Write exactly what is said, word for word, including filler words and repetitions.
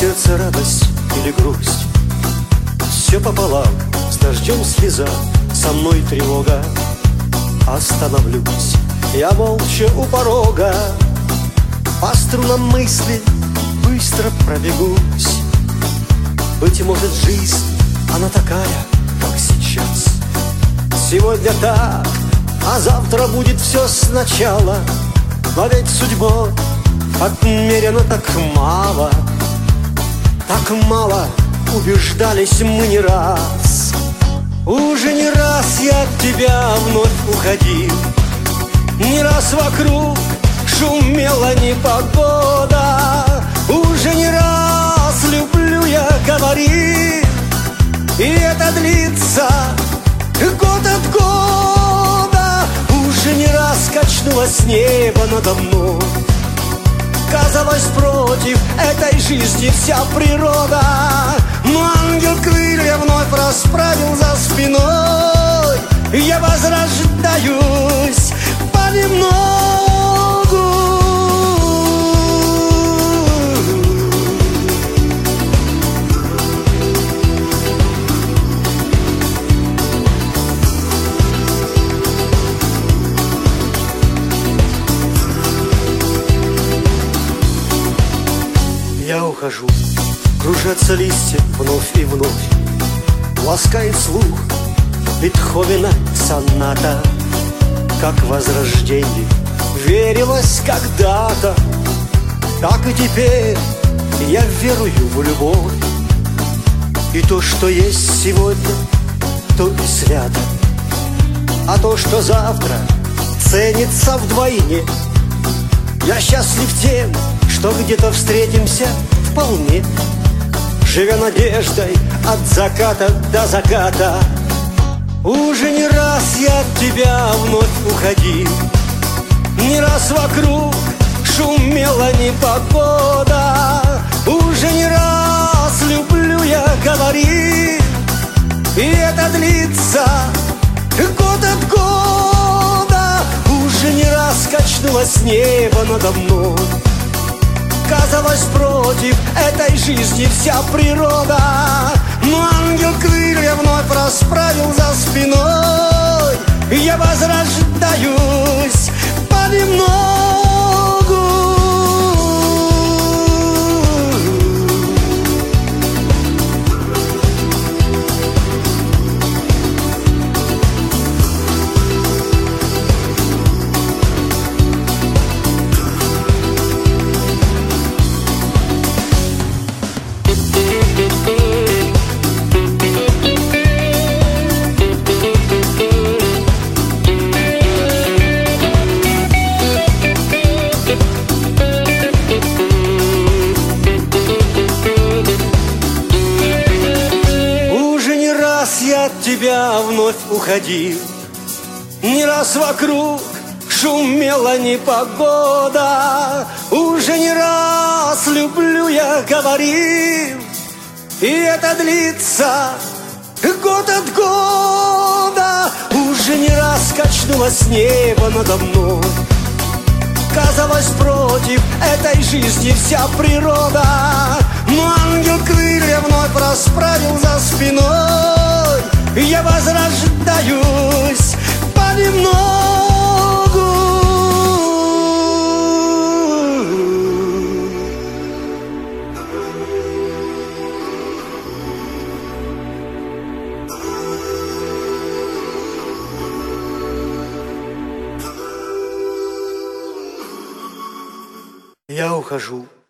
сердце радость или грусть, все пополам, с дождем слеза, со мной тревога. Остановлюсь я молча у порога, по струнам мысли быстро пробегусь. Быть может, жизнь, она такая, как сейчас. Сегодня так, а завтра будет все сначала. Но ведь судьбой отмерено так мало, так мало, убеждались мы не раз. Уже не раз я от тебя вновь уходил, не раз вокруг шумела непогода. Уже не раз люблю я говорил, и это длится год от года. Уже не раз качнулось небо надо мной, казалось, против этой жизни вся природа. Но ангел крылья вновь расправил за спиной, и я возрождаюсь понемногу. Я ухожу, кружатся листья вновь и вновь, ласкает слух Бетховена соната. Как возрождение верилось когда-то, так и теперь я верую в любовь. И то, что есть сегодня, то и свято, а то, что завтра ценится вдвойне. Я счастлив тем, что где-то встретимся вполне, живя надеждой от заката до заката. Уже не раз я от тебя вновь уходил, не раз вокруг шумела непогода. Уже не раз люблю я говорил, и это длится год от года. Уже не раз качнулось небо надо мной, казалось, против этой жизни вся природа. Но ангел крылья вновь расправил за спиной, и я возрождаюсь понемногу. Я от тебя вновь уходил, не раз вокруг шумела непогода. Уже не раз люблю я говорил, и это длится год от года. Уже не раз качнулось небо надо мной, казалось, против этой жизни вся природа. Но ангел крылья вновь расправил за спиной, и я возрождаюсь понемногу. Я ухожу.